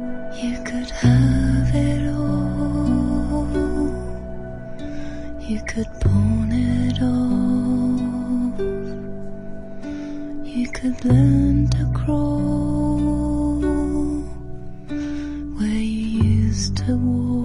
You could have it all. You could pawn it off. You could learn to crawl where you used to walk.